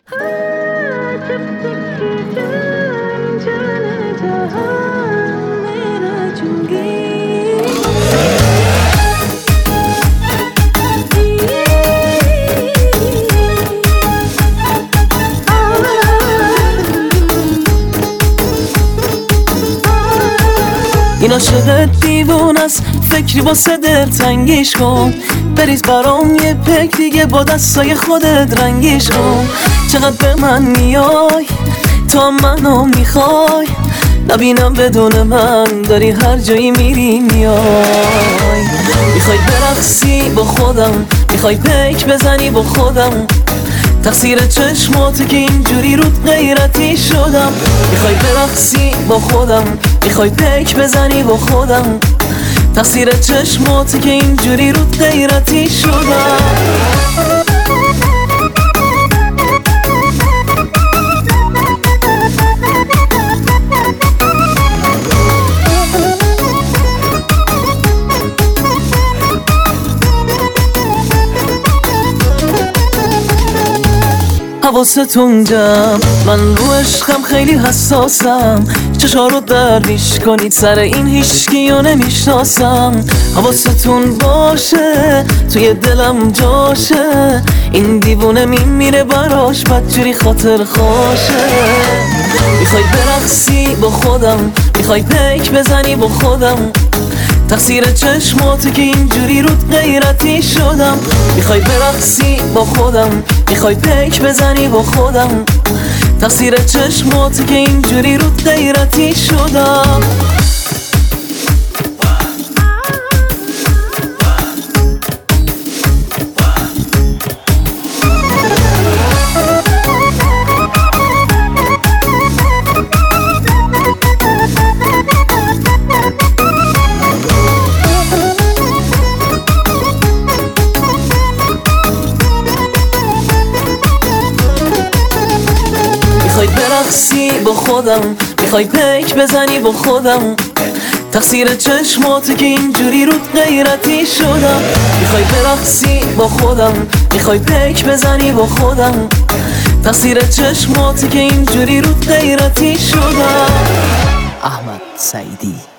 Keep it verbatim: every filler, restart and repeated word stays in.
जब तक कि जान जाने जहां मेरा चुंगी این عاشق دیوونه است، فکری واسه دلتنگیش کن. بریز برام یه پک دیگه با دستای خودت رنگیش کن. چقدر به من میای تا منو میخوای، نبینم بدون من داری هر جایی میری میای. میخوای برقصی با خودم، میخوای پک بزنی با خودم، تقصیر چشماتو که اینجوری رود غیرتی شدم. میخوای برقصی با خودم، میخوای پک بزنی با خودم، تقصیر چشماتو که اینجوری رود غیرتی شدم. حواستون جمع، من رو عشقم خیلی حساسم. چشا رو درویش کنید سر این هیچکیو نمیشناسم. حواستون باشه توی دلم جاشه، این دیوونه میمیره براش بدجوری خاطر خوشه. میخوای برقصی با خودم، میخوای پک بزنی با خودم، تقصیر چشماتو که اینجوری رود غیرتی شدم. میخوای برقصی با خودم، میخوای پک بزنی با خودم، تقصیر چشماتو که اینجوری رود غیرتی شدم. میخوای برقصی با خودم، میخوای پک بزنی با خودم، تقصیر چشماتو که اینجوری رود غیرتی شدم. میخوای برقصی با خودم، میخوای پک بزنی با خودم، تقصیر چشماتو که اینجوری رود غیرتی شدم. احمد سعیدی.